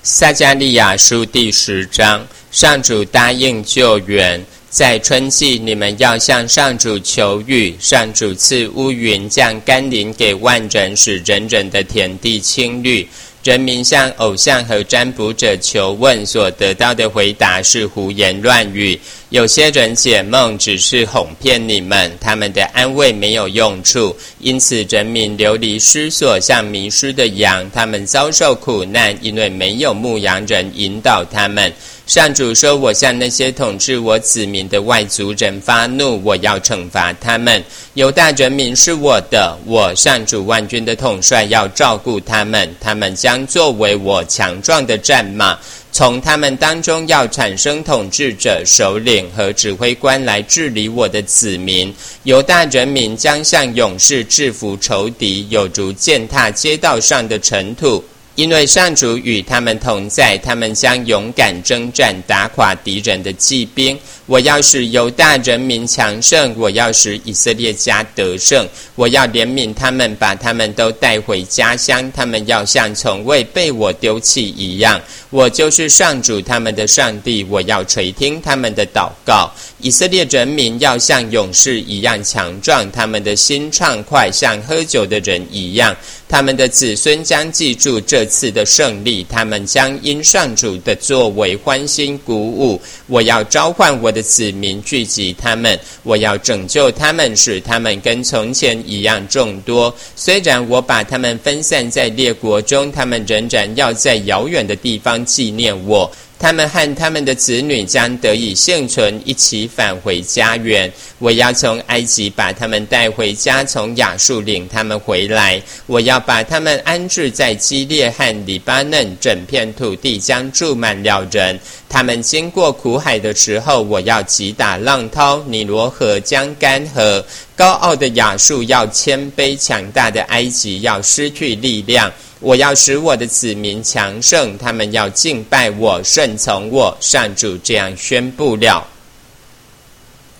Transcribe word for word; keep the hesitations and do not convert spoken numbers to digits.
撒迦利亚书第十章，上主答应救援。在春季，你们要向上主求雨，上主赐乌云降甘霖给万人，使人人的田地青绿。人民向偶像和占卜者求问，所得到的回答是胡言乱语。有些人解梦只是哄骗你们，他们的安慰没有用处，因此人民流离失所，像迷失的羊，他们遭受苦难，因为没有牧羊人引导他们。上主说，我向那些统治我子民的外族人发怒，我要惩罚他们。犹大人民是我的，我上主万军的统帅要照顾他们，他们将作为我强壮的战马。从他们当中要产生统治者、首领和指挥官来治理我的子民。犹大人民将像勇士制服仇敌，有如践踏街道上的尘土。因为上主与他们同在，他们将勇敢征战，打垮敌人的骑兵。我要使犹大人民强盛，我要使以色列家得胜。我要怜悯他们，把他们都带回家乡，他们要像从未被我丢弃一样。我就是上主他们的上帝，我要垂听他们的祷告。以色列人民要像勇士一样强壮，他们的心畅快，像喝酒的人一样。他们的子孙将记住这次的胜利，他们将因上主的作为欢欣鼓舞。我要召唤我的子民，聚集他们，我要拯救他们，使他们跟从前一样众多。虽然我把他们分散在列国中，他们仍然要在遥远的地方纪念我。他们和他们的子女将得以幸存，一起返回家园。我要从埃及把他们带回家，从亚述领他们回来。我要把他们安置在基列和黎巴嫩，整片土地将住满了人。他们经过苦海的时候，我要击打浪涛，尼罗河将干涸。高傲的亚述要谦卑，强大的埃及要失去力量。我要使我的子民强盛，他们要敬拜我，顺从我。上主这样宣布了。